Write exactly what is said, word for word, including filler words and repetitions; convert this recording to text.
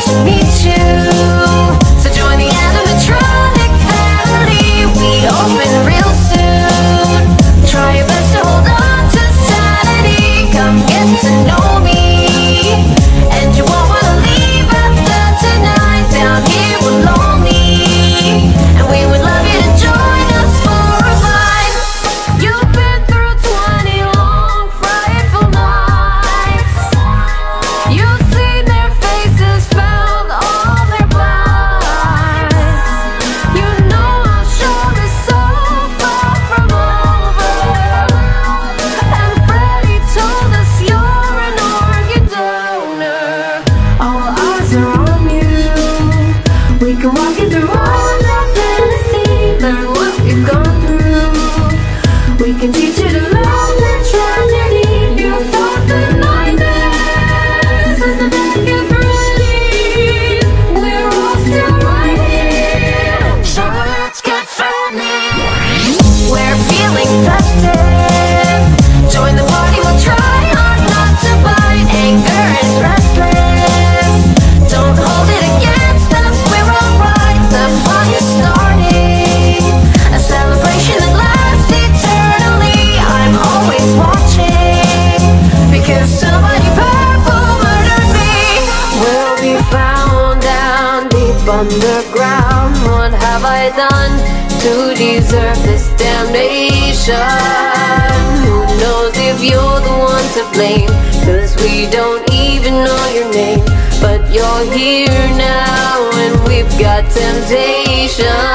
to meet you. So join the animatronic family. We open real soon. Try your best to hold on to sanity. Come get to know me, and you won't wanna leave after tonight. Down here we're lonely, and we would love you to join us for a ride. You've been through twenty long frightful nights. You've seen their faces, felt all their bites. You know our show is so far from over, and Freddie told us you're an organ donor. All eyes are on you. We can walk you through all that fantasy, learn what we've gone through. We can teach you to love the tragedy. You thought the nightmares and the bad get ready. We're all still right here, so let's get funny. We're feeling festive. Join the party, we'll try hard not to bite. Anger is restless. Don't hold it against us, we're alright. The fun is starting, a celebration that lasts eternally. I'm always watching, because somebody purple murdered me. We'll be found down deep underground. What have I done to deserve this damnation? Who knows if you're the one to blame? Cause we don't even know your name. But you're here now, and we've got temptation.